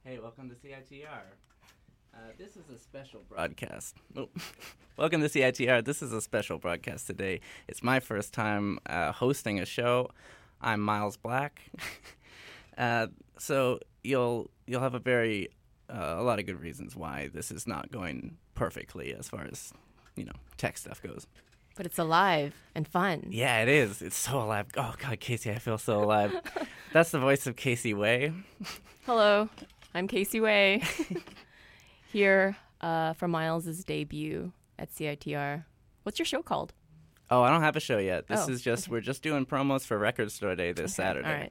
Hey, welcome to CITR. This is a special broadcast. Welcome to CITR. This is a special broadcast today. It's my first time hosting a show. I'm Miles Black. So you'll have a lot of good reasons why this is not going perfectly as far as, tech stuff goes. But it's alive and fun. Yeah, it is. It's so alive. Oh, God, Casey, I feel so alive. That's the voice of Casey Way. Hello, I'm Casey Way. Here for Miles' debut at CITR. What's your show called? Oh, I don't have a show yet. This is just, okay. We're just doing promos for Record Store Day this Saturday. All right.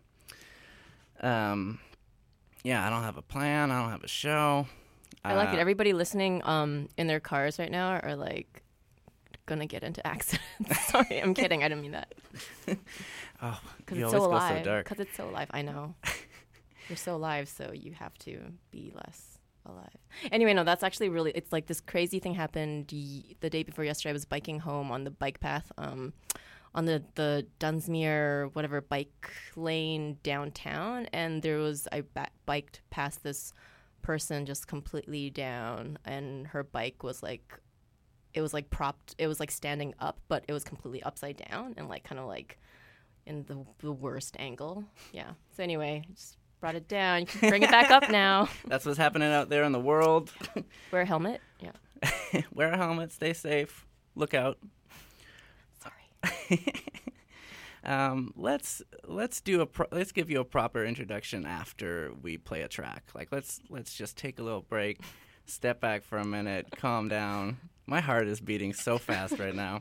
Yeah, I don't have a plan. I don't have a show. I like it. Everybody listening in their cars right now are like going to get into accidents. Sorry, I'm kidding. I didn't mean that. Oh, because you it's always so go alive. so dark. Because it's so alive. I know. You're so alive, so you have to be less alive. Anyway, no, that's actually really, it's like this crazy thing happened the day before yesterday. I was biking home on the bike path on the Dunsmuir, whatever, bike lane downtown. And I biked past this person just completely down, and her bike was like, it was like propped, it was like standing up, but it was completely upside down and like kind of like in the worst angle. Yeah. So anyway, just brought it down. You can bring it back up now. That's what's happening out there in the world. Wear a helmet. Yeah. Wear a helmet. Stay safe. Look out. Sorry. Let's give you a proper introduction after we play a track. Like let's just take a little break, step back for a minute, calm down. My heart is beating so fast right now.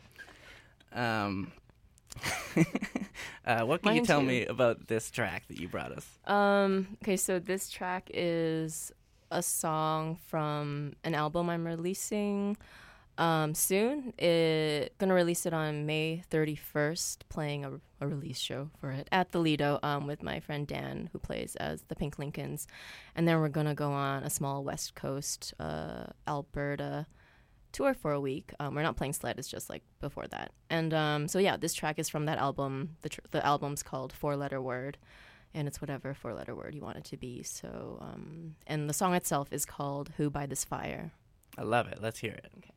What can you tell me about this track that you brought us? Okay, so this track is a song from an album I'm releasing soon. Gonna release it on May 31st, playing a release show for it at the Lido with my friend Dan, who plays as the Pink Lincolns. And then we're gonna go on a small West Coast, Alberta tour for a week. We're not playing Sled, it's just like before that. And so yeah, this track is from that album. The album's called 4-Letter Word, and it's whatever 4-letter word you want it to be. So and the song itself is called Who by This Fire. I love it. Let's hear it. Okay.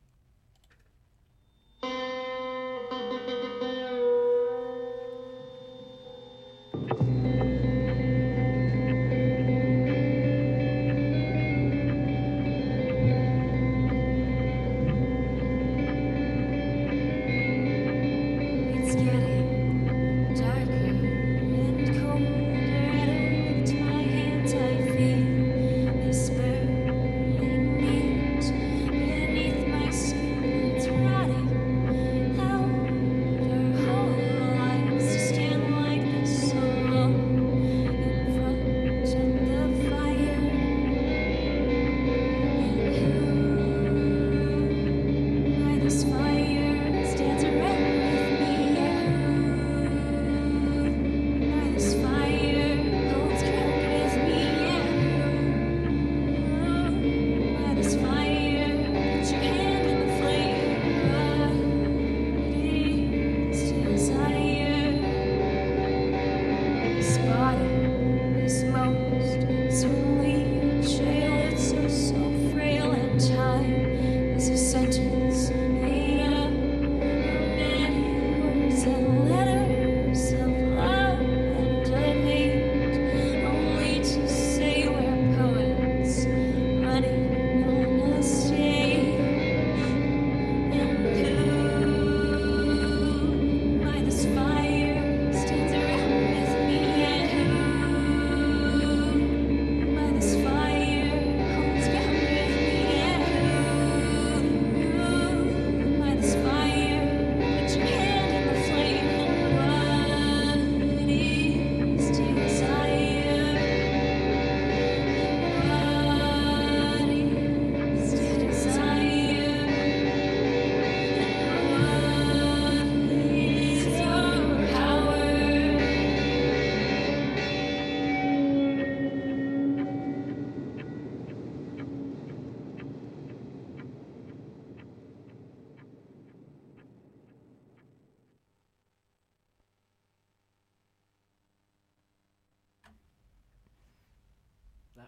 This fire stands around with me.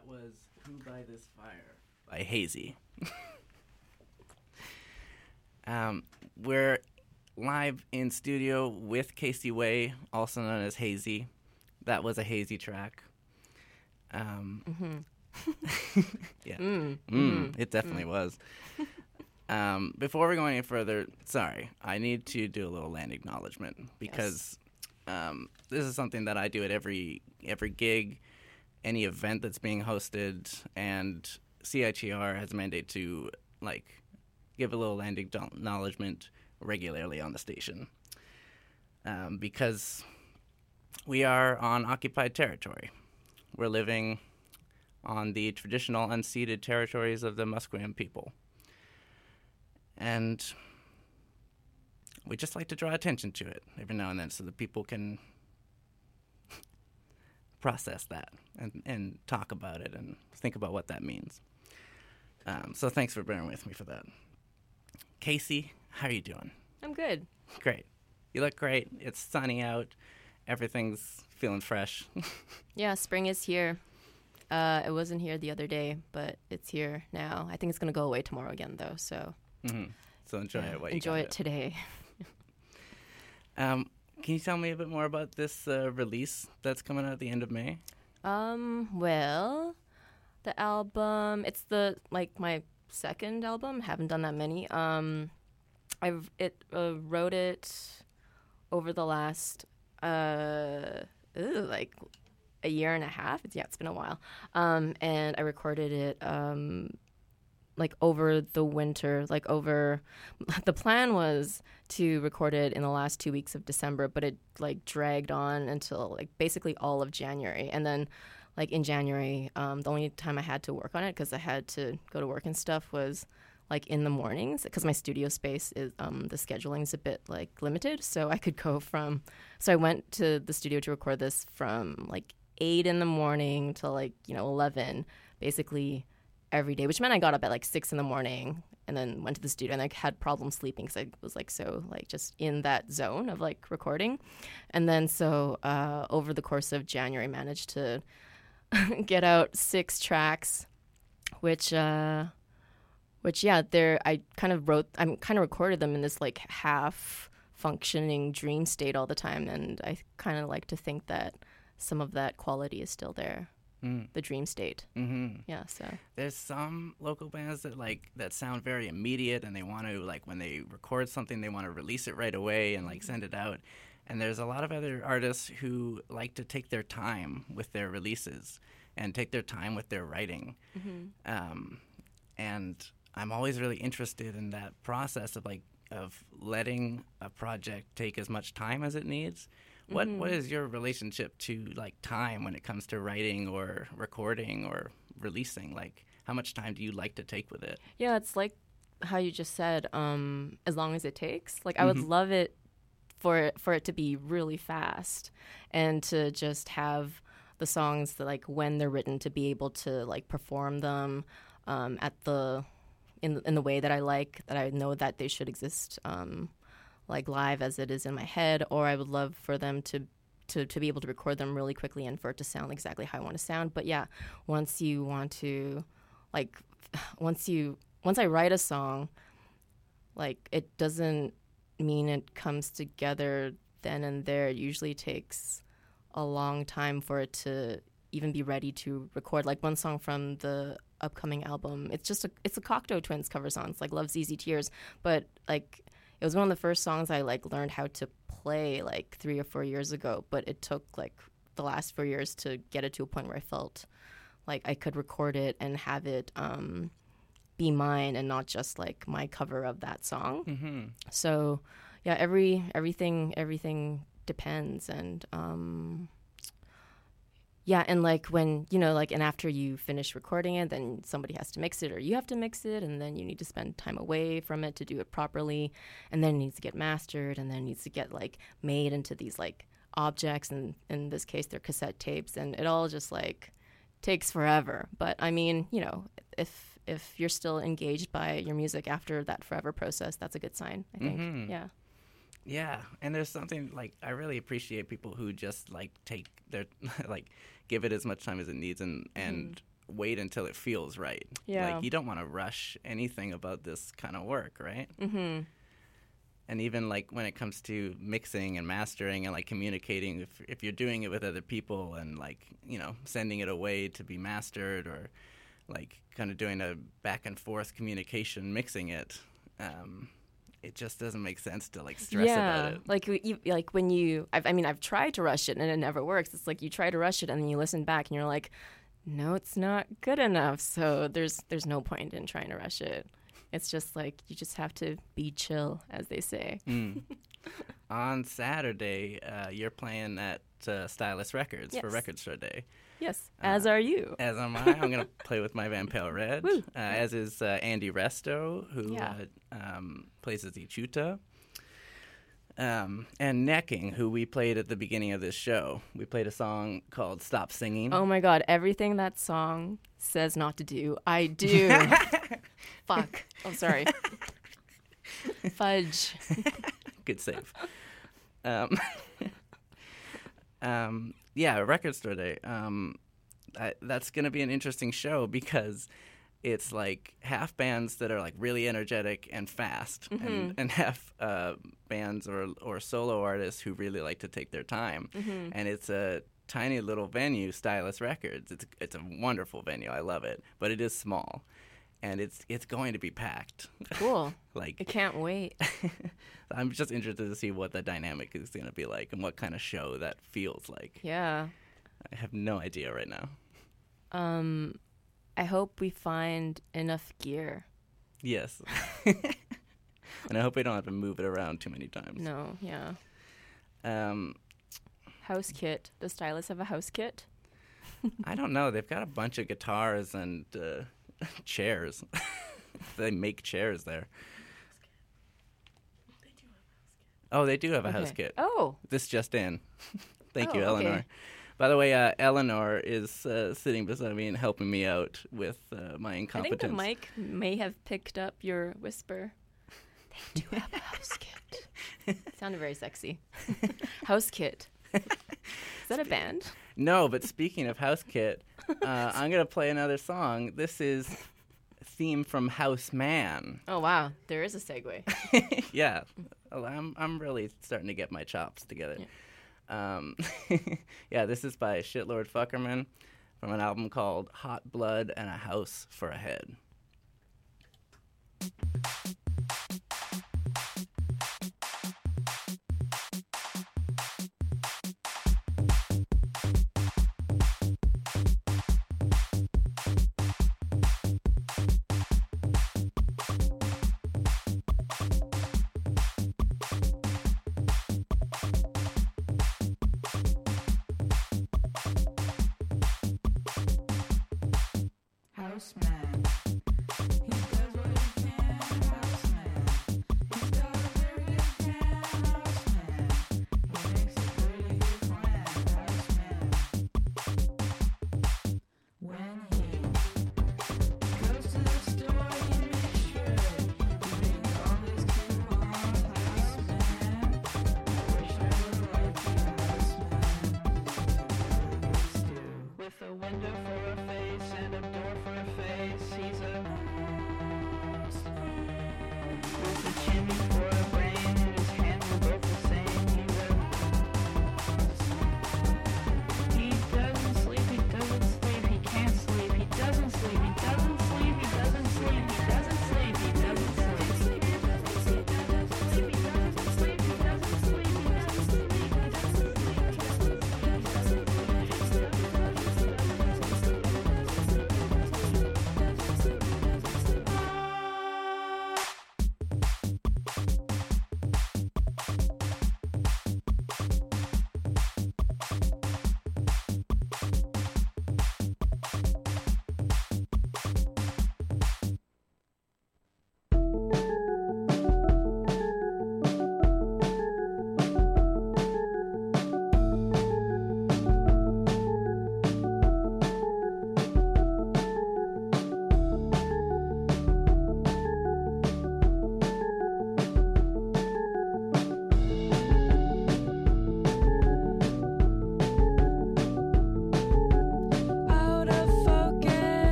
That was Who by This Fire by Hazy. We're live in studio with Casey Way, also known as Hazy. That was a Hazy track. Yeah. It definitely was. Before we go any further, sorry, I need to do a little land acknowledgement because this is something that I do at every gig, any event that's being hosted, and CITR has a mandate to give a little land acknowledgement regularly on the station because we are on occupied territory. We're living on the traditional unceded territories of the Musqueam people. And we just like to draw attention to it every now and then so that people can process that and talk about it and think about what that means. So thanks for bearing with me for that. Casey, how are you doing? I'm good. Great. You look great. It's sunny out. Everything's feeling fresh. Yeah, spring is here. It wasn't here the other day, but it's here now. I think it's going to go away tomorrow again, though, so... Mm-hmm. So enjoy it while you enjoy it today. Can you tell me a bit more about this release that's coming out at the end of May? Well, the album, it's my second album. Haven't done that many. I wrote it over the last a year and a half. It's been a while. And I recorded it over the winter, the plan was to record it in the last 2 weeks of December, but it dragged on until basically all of January. And then in January, the only time I had to work on it, because I had to go to work and stuff, was in the mornings, because my studio space is the scheduling is a bit limited. So I could go so I went to the studio to record this from 8 in the morning till 11, basically every day, which meant I got up at 6 in the morning and then went to the studio and had problems sleeping because I was so just in that zone of recording. And then so over the course of January, managed to get out 6 tracks, which I kind of recorded them in this half functioning dream state all the time, and I kind of like to think that some of that quality is still there. The dream state. Mm-hmm. Yeah, so there's some local bands that sound very immediate, and they want to when they record something, they want to release it right away and send it out. And there's a lot of other artists who like to take their time with their releases and take their time with their writing. Mm-hmm. And I'm always really interested in that process of letting a project take as much time as it needs. What is your relationship to time when it comes to writing or recording or releasing? How much time do you like to take with it? Yeah, it's how you just said, as long as it takes. I would love it for it to be really fast and to just have the songs that when they're written to be able to perform them at in the way that I know that they should exist. Live as it is in my head, or I would love for them to be able to record them really quickly and for it to sound exactly how I want to sound. But yeah, once you want to, once I write a song, it doesn't mean it comes together then and there. It usually takes a long time for it to even be ready to record. One song from the upcoming album, it's a Cocteau Twins cover song. It's Love's Easy Tears, but it was one of the first songs I learned how to play 3 or 4 years ago, but it took the last 4 years to get it to a point where I felt I could record it and have it be mine and not just my cover of that song. Mm-hmm. So yeah, everything depends. And yeah, and when, and after you finish recording it, then somebody has to mix it or you have to mix it, and then you need to spend time away from it to do it properly, and then it needs to get mastered, and then it needs to get made into these objects, and in this case they're cassette tapes, and it all just takes forever. But I mean, if you're still engaged by your music after that forever process, that's a good sign, I think. Mm-hmm. Yeah. Yeah, and there's something I really appreciate people who just take their give it as much time as it needs and wait until it feels right. Yeah. Like, you don't want to rush anything about this kind of work, right? Mm-hmm. And even like when it comes to mixing and mastering and like communicating, if you're doing it with other people and like, you know, sending it away to be mastered or like kind of doing a back and forth communication, mixing it, it just doesn't make sense to like stress about it. Like when I've tried to rush it and it never works. It's like you try to rush it and then you listen back and you're like, no, it's not good enough. So there's no point in trying to rush it. It's just like you just have to be chill, as they say. On Saturday, you're playing at Stylus Records for Yes. Record Store Day. Yes, as are you. As am I. I'm going to play with my Van Pale Red, as is Andy Resto, who plays as Ichuta. And Necking, who we played at the beginning of this show. We played a song called Stop Singing. Oh my God, everything that song says not to do, I do. Fuck. Oh, sorry. Fudge. Good save. Record Store Day. That's going to be an interesting show because it's like half bands that are like really energetic and fast, and half bands or solo artists who really like to take their time. And it's a tiny little venue, Stylus Records. It's a wonderful venue. I love it, but it is small, and it's going to be packed. Cool. Like, I can't wait. I'm just interested to see what the dynamic is going to be like and what kind of show that feels like. Yeah. I have no idea right now. I hope we find enough gear. Yes. And I hope we don't have to move it around too many times. No, yeah. House kit. Does Stylus have a house kit? I don't know. They've got a bunch of guitars and chairs. They make chairs there. Oh, they do have a house kit. Oh. This just in. Thank you, Oh, Eleanor. okay. By the way, Eleanor is sitting beside me and helping me out with my incompetence. I think the mic may have picked up your whisper. They do have a house kit. Sounded very sexy. House kit. Is that a band? No, but speaking of house kit, I'm going to play another song. This is theme from House Man. Oh, wow. There is a segue. Yeah. I'm really starting to get my chops together. Yeah. This is by Shitlord Fuckerman from an album called Hot Blood and a House for a Head. House man.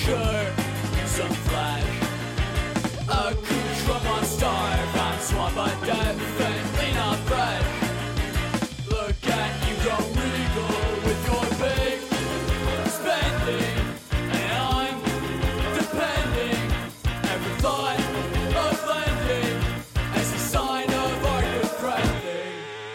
shirt, some flag. A couture monster, I'm swamped by definitely not bred. Look at you go regal with your big spending, and I'm depending every thought of lending as a sign of our good friendly.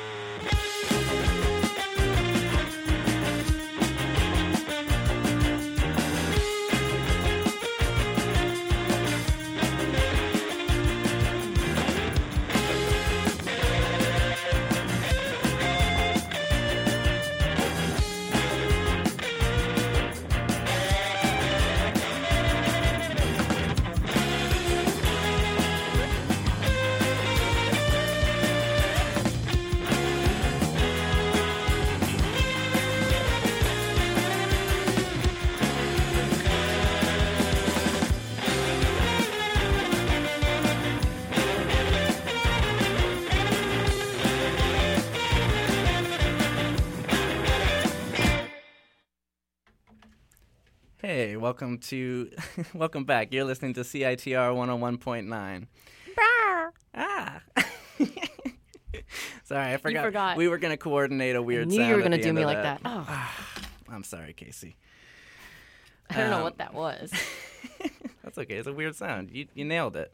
Hey, welcome back. You're listening to CITR 101.9. Ah. Sorry, I forgot. forgot. We were going to coordinate a weird I knew sound you were going to do me like that. Oh, I'm sorry, Casey. I don't know what that was. That's okay. It's a weird sound. You nailed it.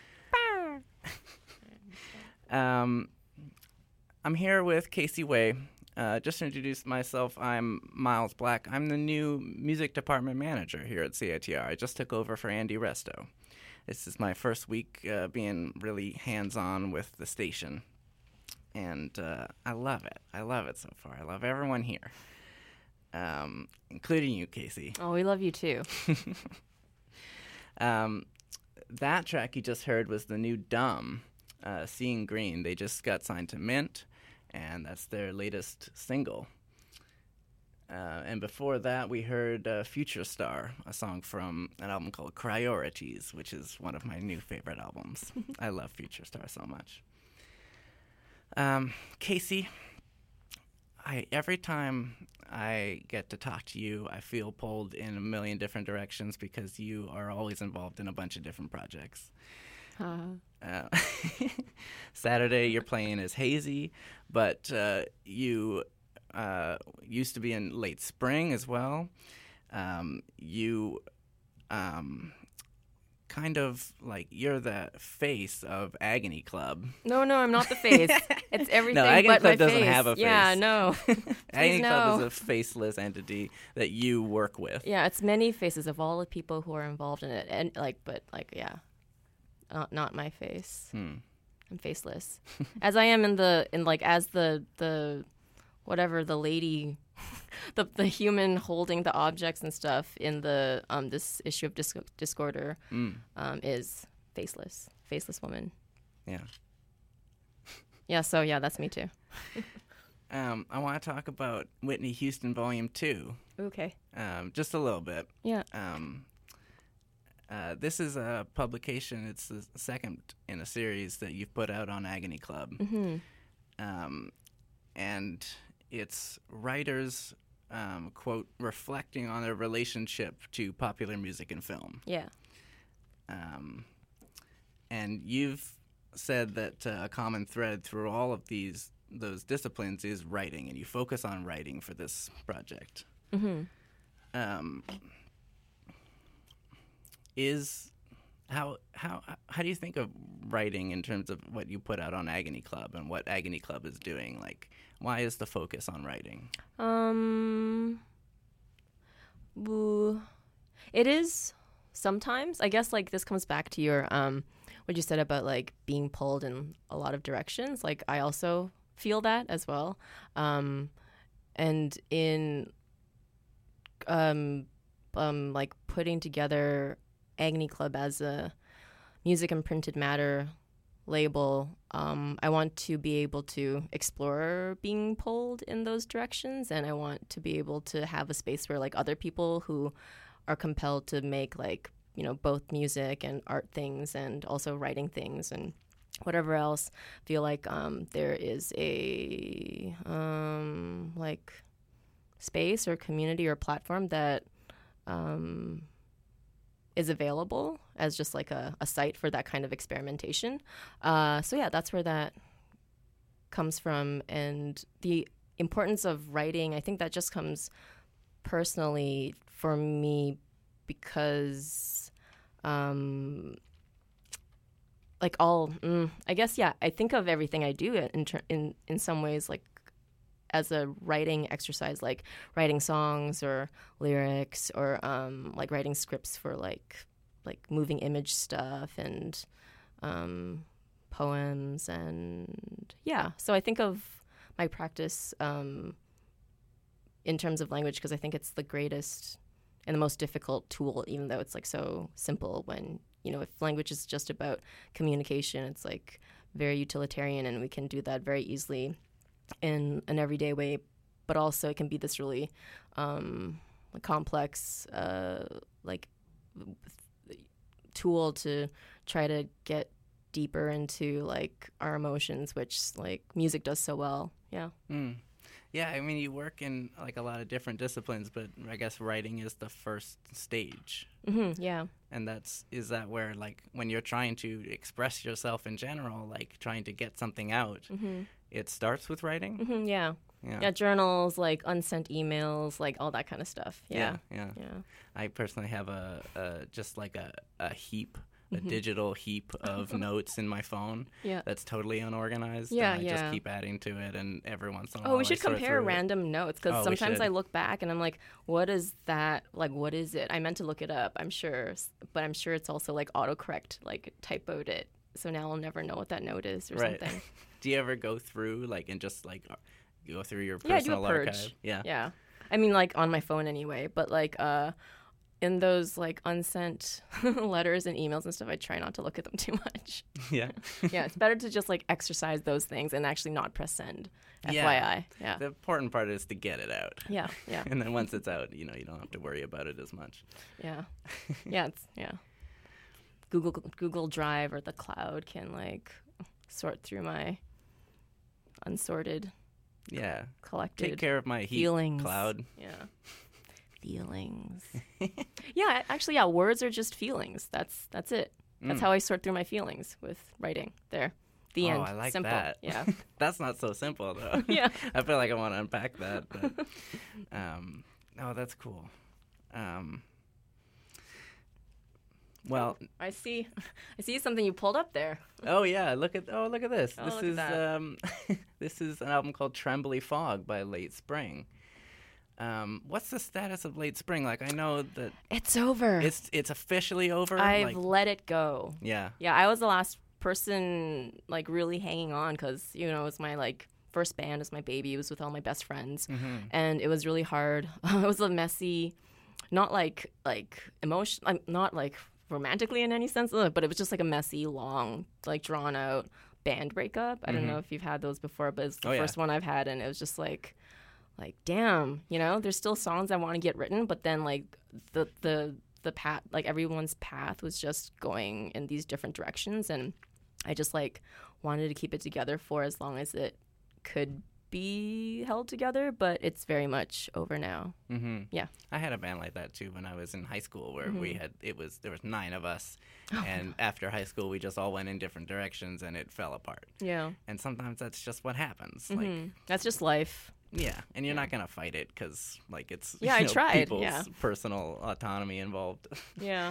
I'm here with Casey Way. Just to introduce myself, I'm Miles Black. I'm the new music department manager here at CITR. I just took over for Andy Resto. This is my first week being really hands-on with the station. And I love it. I love it so far. I love everyone here, including you, Casey. Oh, we love you too. That track you just heard was the new Dumb, Seeing Green. They just got signed to Mint, and that's their latest single. And before that, we heard Future Star, a song from an album called Priorities, which is one of my new favorite albums. I love Future Star so much. Casey, every time I get to talk to you, I feel pulled in a million different directions because you are always involved in a bunch of different projects. Saturday, you're playing as Hazy, but you used to be in Late Spring as well. You kind of like you're the face of Agony Club. No, I'm not the face. It's everything No, Agony but Club my doesn't face. have a face. Yeah, no. Agony Club no. is a faceless entity that you work with. Yeah, it's many faces of all the people who are involved in it, and yeah, not my face. I'm faceless, as I am as the whatever the lady, the human holding the objects and stuff in the this issue of Discorder is faceless woman. Yeah. Yeah, so yeah, that's me too. I want to talk about Whitney Houston Volume 2. Okay. Just a little bit. Yeah. This is a publication. It's the second in a series that you've put out on Agony Club. Mm-hmm. And it's writers, quote, reflecting on their relationship to popular music and film. Yeah. And you've said that a common thread through all of those disciplines is writing, and you focus on writing for this project. Mm-hmm. How do you think of writing in terms of what you put out on Agony Club and what Agony Club is doing? Like, why is the focus on writing? It is sometimes. I guess like this comes back to your what you said about like being pulled in a lot of directions. Like I also feel that as well. And in like putting together Agony Club as a music and printed matter label, I want to be able to explore being pulled in those directions, and I want to be able to have a space where like other people who are compelled to make like, you know, both music and art things and also writing things and whatever else, feel like there is a like space or community or platform that is available as just like a site for that kind of experimentation. So yeah, that's where that comes from. And the importance of writing, I think that just comes personally for me because I guess, yeah, I think of everything I do in some ways like as a writing exercise, like writing songs or lyrics or like writing scripts for like moving image stuff and poems. And yeah, so I think of my practice in terms of language because I think it's the greatest and the most difficult tool, even though it's like so simple. When, you know, if language is just about communication, it's like very utilitarian and we can do that very easily in an everyday way, but also it can be this really complex like tool to try to get deeper into like our emotions, which like music does so well. Yeah. Yeah, I mean, you work in like a lot of different disciplines, but I guess writing is the first stage. Yeah. And is that where, like, when you're trying to express yourself in general, like trying to get something out, it starts with writing? Yeah. Journals, like unsent emails, like all that kind of stuff. Yeah. I personally have just like a heap, a digital heap of notes in my phone that's totally unorganized. Yeah, and I just keep adding to it, and every once in a while Oh, we should I sort compare through random notes because we sometimes should. I look back and I'm like, what is that? Like, what is it? I meant to look it up, I'm sure, but I'm sure it's also like autocorrect, like typoed it. So now I'll never know what that note is or something. Do you ever go through like and just like go through your Yeah, I do personal a purge. archive? Yeah. I mean, like on my phone anyway, but like in those like unsent letters and emails and stuff, I try not to look at them too much. Yeah. Yeah, it's better to just like exercise those things and actually not press send. Yeah. FYI. Yeah. The important part is to get it out. Yeah. And then once it's out, you know, you don't have to worry about it as much. Yeah. Yeah. Google Drive or the cloud can like sort through my unsorted, collected Take care of my heat feelings. cloud. Yeah. Feelings. Yeah, actually, yeah, words are just feelings. That's it. That's how I sort through my feelings with writing. There. The end. I like Simple. that. Yeah. That's not so simple, though. Yeah. I feel like I want to unpack that. But, that's cool. Well, I see something you pulled up there. look at this. Oh, This look is at this is an album called Trembly Fog by Late Spring. What's the status of Late Spring? Like, I know that It's over. it's officially over. I've let it go. Yeah. Yeah, I was the last person like really hanging on because, you know, it was my like first band, it was my baby, it was with all my best friends, and it was really hard. It was a messy, not like emotion, not like romantically in any sense, but it was just like a messy, long, like drawn out band breakup. I don't know if you've had those before, but it's the first one I've had, and it was just like damn, you know, there's still songs I want to get written, but then like the path, like everyone's path was just going in these different directions, and I just like wanted to keep it together for as long as it could be held together, but it's very much over now. Yeah. I had a band like that too when I was in high school, where there was 9 of us, and after high school we just all went in different directions and it fell apart. Yeah. And sometimes that's just what happens. Like, that's just life. yeah, and you're not gonna fight it because like it's I tried. people's personal autonomy involved. Yeah.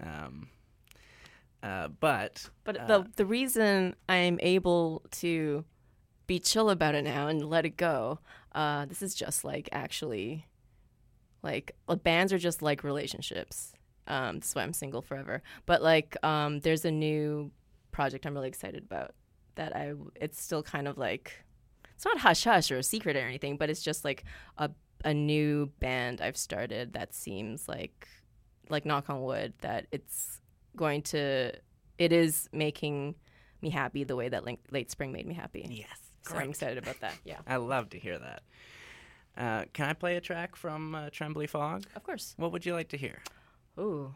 But the reason I'm able to be chill about it now and let it go, this is just like actually, like bands are just like relationships. That's why I'm single forever. But like, there's a new project I'm really excited about that it's still kind of like, it's not hush hush or a secret or anything, but it's just like a new band I've started that seems like knock on wood, that it is making me happy the way that Late Spring made me happy. yes, So I'm excited about that. Yeah. I love to hear that. Can I play a track from Trembly Fog? Of course. What would you like to hear? Ooh.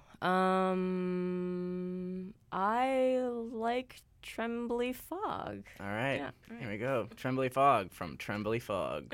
I like Trembly Fog. All right. Yeah, all right. Here we go. Trembly Fog from Trembly Fog.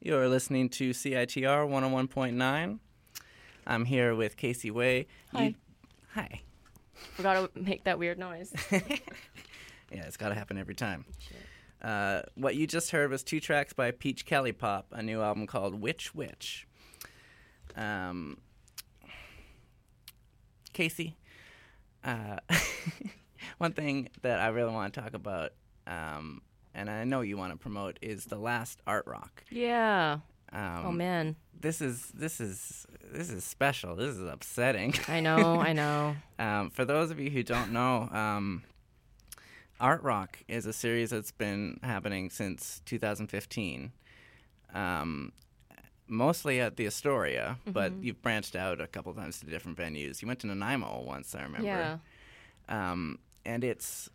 You're listening to CITR 101.9. I'm here with Casey Way. Hi. Hi. Forgot to make that weird noise. Yeah, it's got to happen every time. What you just heard was 2 tracks by Peach Kelly Pop, a new album called Witch Witch. Casey, one thing that I really want to talk about, and I know you want to promote, is the last Art Rock. Yeah. Oh man. This is special. This is upsetting. I know. For those of you who don't know, Art Rock is a series that's been happening since 2015. Mostly at the Astoria, but you've branched out a couple times to different venues. You went to Nanaimo once, I remember. Yeah. And it's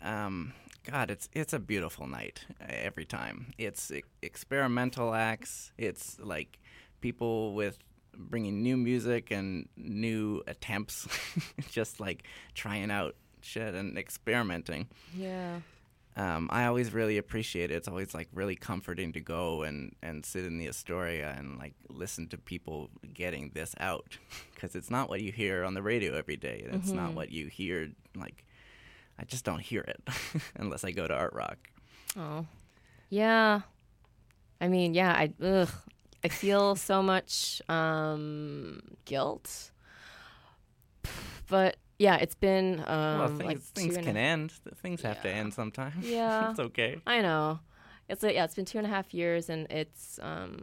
a beautiful night every time. It's experimental acts. It's like people with bringing new music and new attempts, just like trying out shit and experimenting. Yeah. I always really appreciate it. It's always like really comforting to go and sit in the Astoria and like listen to people getting this out, because it's not what you hear on the radio every day. It's not what you hear. Like, I just don't hear it unless I go to Art Rock. Oh, yeah. I mean, yeah. I feel so much guilt, but. Yeah, it's been Well, things like can end. Things have to end sometime. Yeah, it's okay. I know. It's been 2.5 years, and it's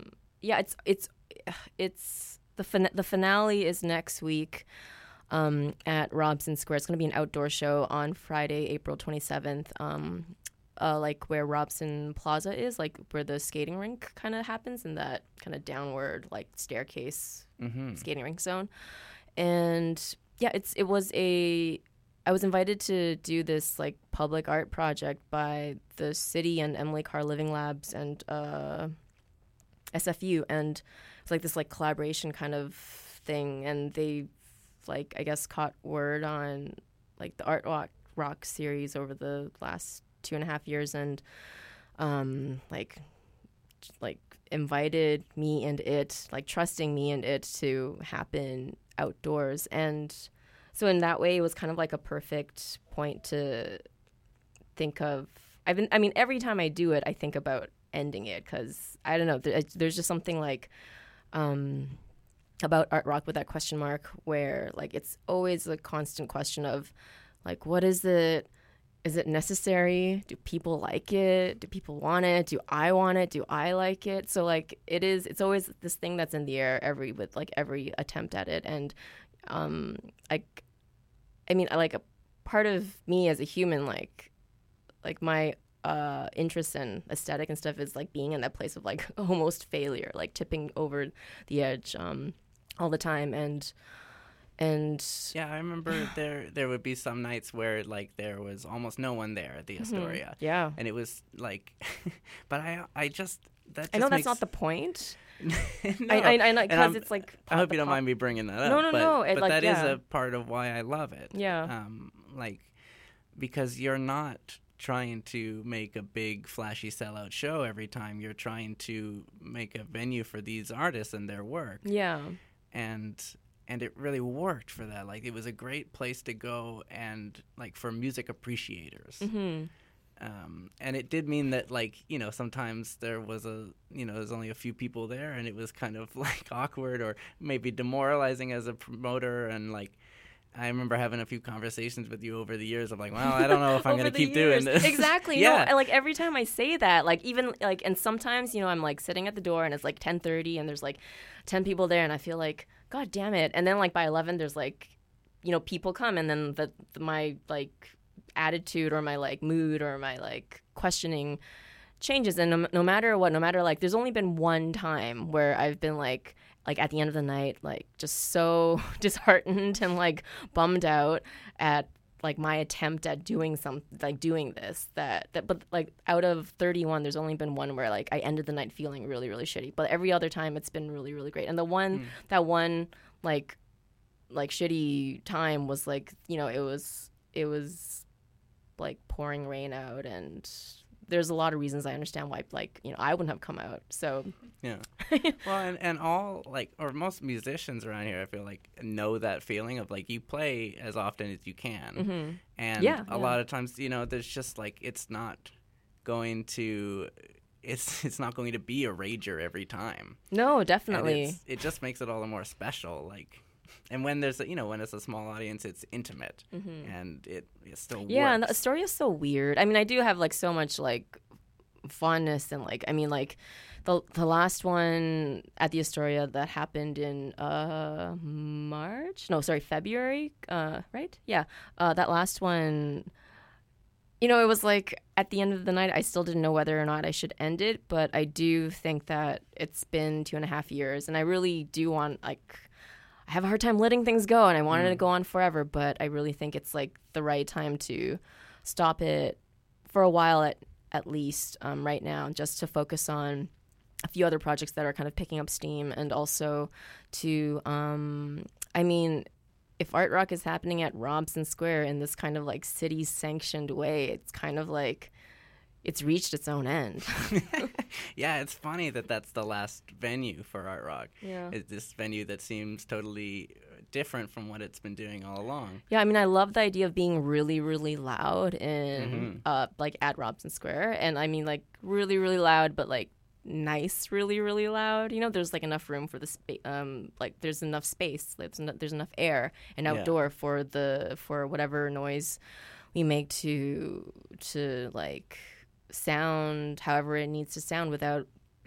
the finale is next week at Robson Square. It's going to be an outdoor show on Friday, April 27th. Like where Robson Plaza is, like where the skating rink kind of happens, in that kind of downward like staircase skating rink zone, and. Yeah, I was invited to do this like public art project by the city and Emily Carr Living Labs and SFU, and it's like this like collaboration kind of thing, and they like I guess caught word on like the Art Rock series over the last 2.5 years, and like invited me and it, like trusting me and it to happen outdoors. And so in that way it was kind of like a perfect point to think of. Every time I do it I think about ending it, because I don't know, there's just something like about Art Rock with that question mark, where like it's always a constant question of like, what is it? Is it necessary? Do people like it? Do people want it? Do I want it? Do I like it? So like it's always this thing that's in the air with every attempt at it. And like a part of me as a human, like my interest in aesthetic and stuff is like being in that place of like almost failure, like tipping over the edge all the time. And yeah, I remember there would be some nights where like there was almost no one there at the Astoria. Yeah, and it was like, but I know that's not the point. No. I know, because it's like. I hope you don't mind me bringing that up. No. But that is a part of why I love it. Yeah. Because you're not trying to make a big flashy sellout show every time. You're trying to make a venue for these artists and their work. Yeah. And it really worked for that. Like, it was a great place to go, and like for music appreciators. And it did mean that, like, you know, sometimes there's only a few people there, and it was kind of like awkward or maybe demoralizing as a promoter. And like, I remember having a few conversations with you over the years of like, well, I don't know if I'm going to keep doing this. Exactly. Yeah. No, like every time I say that, like even like, and sometimes, you know, I'm like sitting at the door and it's like 10:30 and there's like 10 people there and I feel like, God damn it. And then like by 11, there's like, you know, people come, and then my like attitude or my like mood or my like questioning changes. And no matter what, like, there's only been one time where I've been like at the end of the night, like just so disheartened and like bummed out at like my attempt at doing this, but like out of 31, there's only been one where like I ended the night feeling really, really shitty. But every other time it's been really, really great. And that one like shitty time was like, you know, it was like pouring rain out and there's a lot of reasons I understand why, like, I wouldn't have come out. So Yeah. Well, and all, like, or most musicians around here, I feel like, know that feeling of, like, you play as often as you can. And a lot of times, there's just, like, it's not going to be a rager every time. No, definitely. And it just makes it all the more special, like. And when there's when it's a small audience, it's intimate, and it still works. Yeah, and the Astoria is so weird. I mean, I do have like so much like fondness and like, I mean, like the last one at the Astoria that happened in February, right? Yeah, that last one. It was like at the end of the night, I still didn't know whether or not I should end it, but I do think that it's been 2.5 years, and I really do want, like, I have a hard time letting things go, and I wanted to go on forever, but I really think it's like the right time to stop it for a while at least right now, just to focus on a few other projects that are kind of picking up steam, and also to, I mean, if art rock is happening at Robson Square in this kind of like city sanctioned way, it's kind of like it's reached its own end. Yeah, it's funny that that's the last venue for art rock. Yeah. It's this venue that seems totally different from what it's been doing all along. Yeah, I mean, I love the idea of being really, really loud in like at Robson Square, and I mean like really, really loud, but like nice, really, really loud. There's like enough room for the space. Like there's enough space. There's enough air and outdoor for whatever noise we make to like sound however it needs to sound without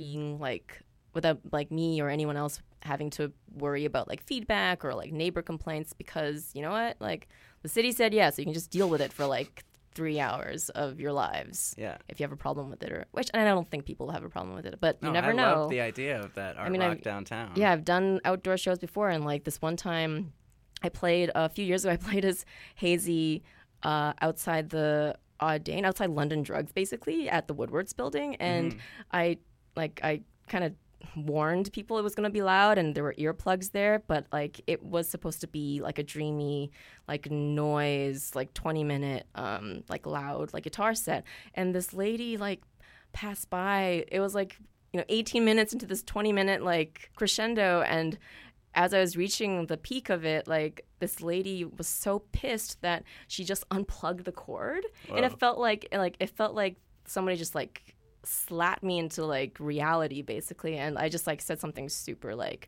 me or anyone else having to worry about like feedback or like neighbor complaints, because you know what, like the city said yes, so you can just deal with it for like 3 hours of your lives. Yeah. If you have a problem with it, and I don't think people have a problem with it, but you never I know. I love the idea of that art rock downtown. Yeah, I've done outdoor shows before, and like this one time I played a few years ago, I played as Hazy outside the Audain, outside London Drugs, basically at the Woodwards building, and I kind of warned people it was going to be loud, and there were earplugs there, but like it was supposed to be like a dreamy like noise, like 20-minute like loud like guitar set, and this lady like passed by. It was like 18 minutes into this 20-minute like crescendo, and as I was reaching the peak of it, like this lady was so pissed that she just unplugged the cord. Whoa. And it felt like somebody just like slapped me into like reality, basically. And I just like said something super like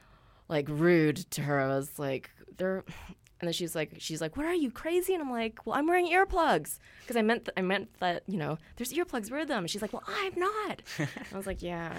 rude to her. I was like, and then she's like, what are you, crazy? And I'm like, well, I'm wearing earplugs, because I meant that there's earplugs, wear them. And she's like, well, I'm not. I was like, yeah.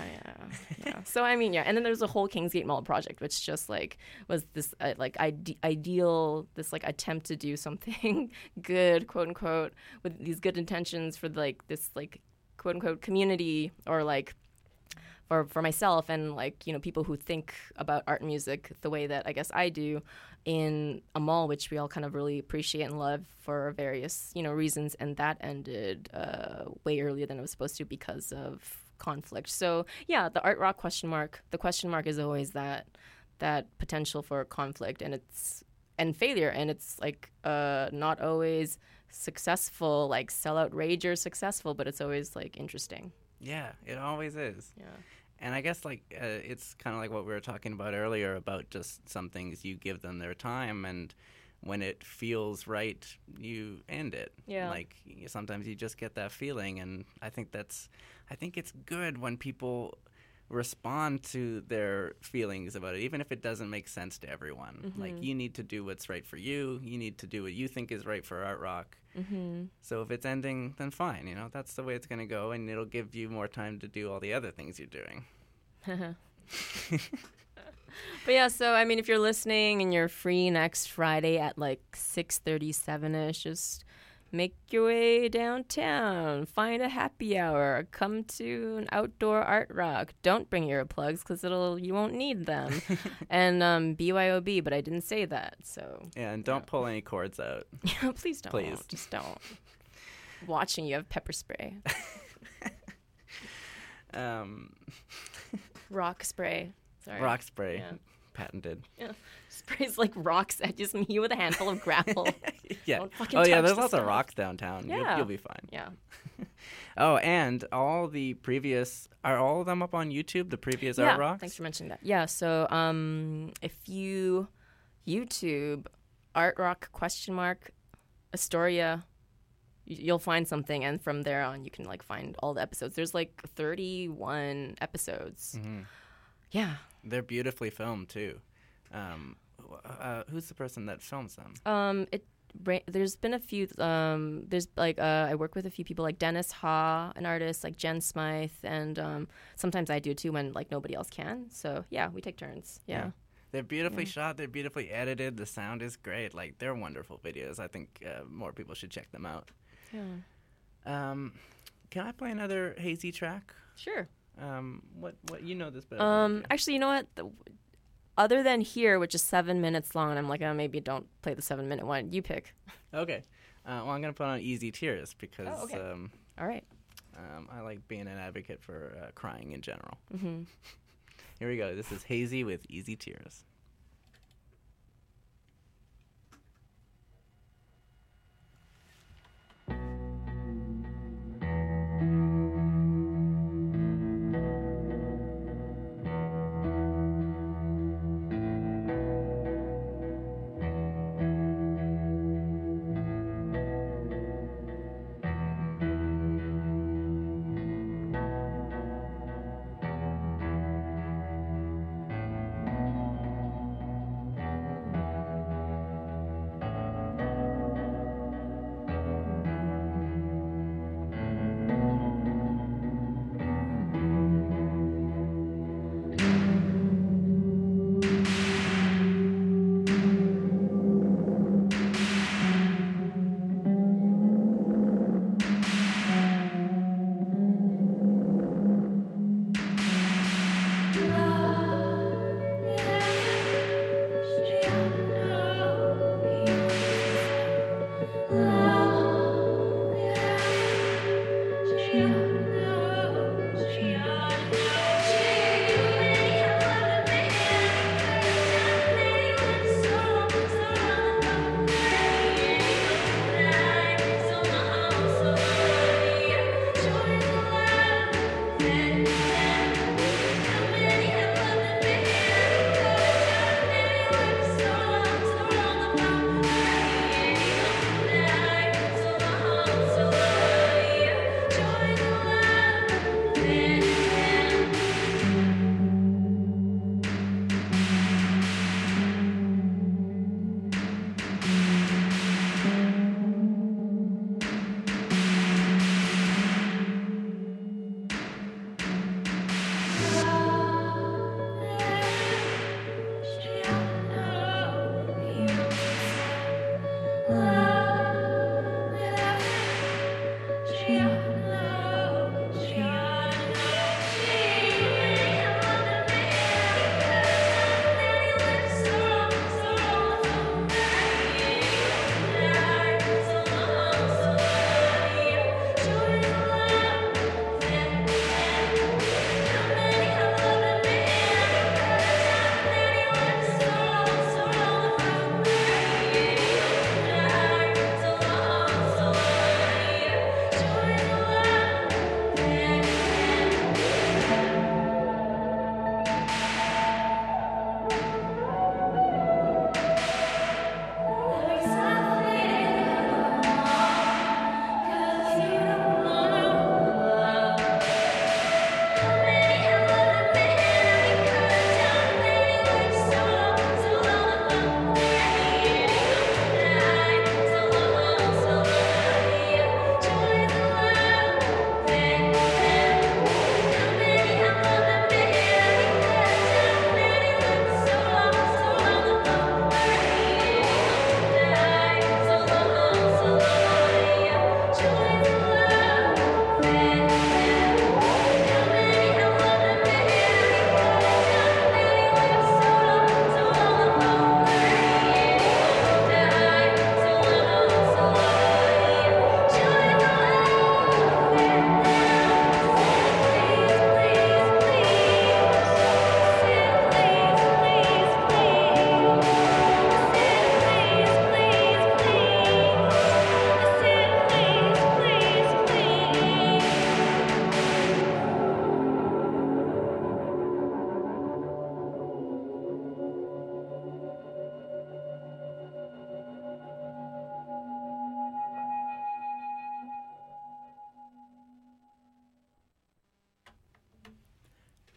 So I mean, yeah. And then there's a whole Kingsgate Mall project, which just like was this like ideal, this like attempt to do something good, quote unquote, with these good intentions for like this like quote unquote community, or like for myself, and like people who think about art and music the way that I guess I do, in a mall which we all kind of really appreciate and love for various reasons. And that ended way earlier than it was supposed to because of conflict. So yeah, the art rock the question mark is always that potential for conflict and failure, and it's like not always successful, like sellout rager successful, but it's always like interesting. Yeah, it always is. Yeah. And I guess like it's kind of like what we were talking about earlier about just some things you give them their time, and when it feels right, you end it. Yeah. Like sometimes you just get that feeling, and I think it's good when people respond to their feelings about it, even if it doesn't make sense to everyone. Mm-hmm. Like you need to do what's right for you. You need to do what you think is right for art rock. Mm-hmm. So if it's ending, then fine. That's the way it's going to go, and it'll give you more time to do all the other things you're doing. But yeah, so I mean, if you're listening and you're free next Friday at like 6:37ish, just make your way downtown, find a happy hour, come to an outdoor art rock. Don't bring earplugs, because you won't need them. And BYOB, but I didn't say that, so. Yeah, and don't pull any cords out. Yeah, please don't. Please. Just don't. Watching you have pepper spray. Um, Rock spray. Sorry. Rock spray. Yeah. patented. Yeah. Sprays like rocks at just me with a handful of gravel. Yeah. Don't fucking Oh yeah, touch there's the lots of stuff. rocks downtown. Yeah. You'll be fine. Yeah. Oh, and all the previous are all of them up on YouTube? The previous Yeah. art rocks? Thanks for mentioning that. Yeah. So if you YouTube art rock Astoria, you'll find something, and from there on you can like find all the episodes. There's like 31 episodes. Yeah. They're beautifully filmed too. Who's the person that films them? There's been a few. There's like I work with a few people like Dennis Ha, an artist, like Jen Smythe, and sometimes I do too when like nobody else can. So yeah, we take turns. Yeah. They're beautifully shot. They're beautifully edited. The sound is great. Like they're wonderful videos. I think more people should check them out. Yeah. Can I play another Hazy track? Sure. What you know this better? than I do. Actually, you know what? Other than here, which is 7 minutes long, I'm like, oh, maybe don't play the 7-minute one. You pick. Okay. Well, I'm gonna put on Easy Tears because okay. All right. I like being an advocate for crying in general. Mm-hmm. Here we go. This is Hazy with Easy Tears.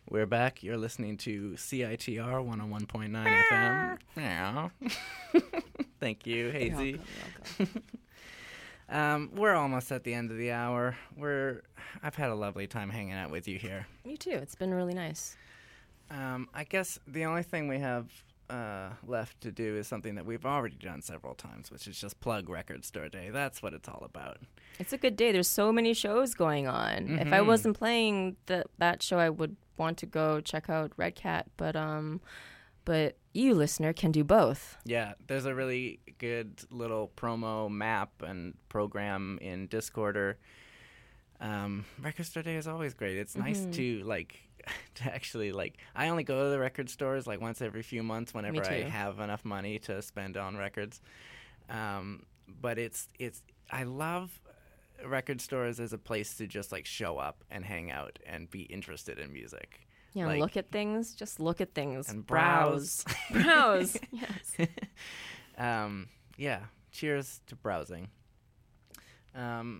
We're back. You're listening to CITR 101.9 FM. Meow. Thank you, Hazy. You're welcome. We're almost at the end of the hour. I've had a lovely time hanging out with you here. Me too. It's been really nice. I guess the only thing we have left to do is something that we've already done several times, which is just plug Record Store Day. That's what it's all about. It's a good day. There's so many shows going on. If I wasn't playing that show, I would want to go check out Red Cat. But you, listener, can do both. Yeah, there's a really good little promo map and program in Discorder. Record Store Day is always great. It's nice to actually I only go to the record stores like once every few months whenever I have enough money to spend on records. But I love record stores as a place to just like show up and hang out and be interested in music. Yeah, look at things. Just look at things. And browse. Browse. Yes. Yeah. Cheers to browsing. I'm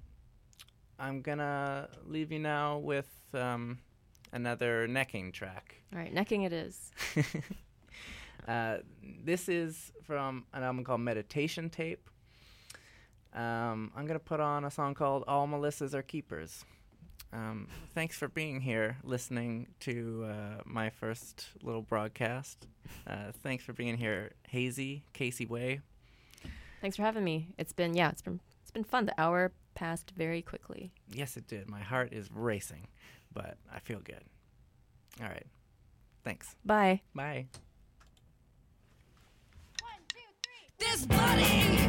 gonna leave you now with another necking track. All right, necking it is. This is from an album called Meditation Tape. I'm going to put on a song called All Melissas Are Keepers. Thanks for being here, listening to my first little broadcast. Thanks for being here, Hazy, Casey Way. Thanks for having me. It's been fun. The hour passed very quickly. Yes, it did. My heart is racing, but I feel good. All right. Thanks. Bye. Bye. 1, 2, 3. This body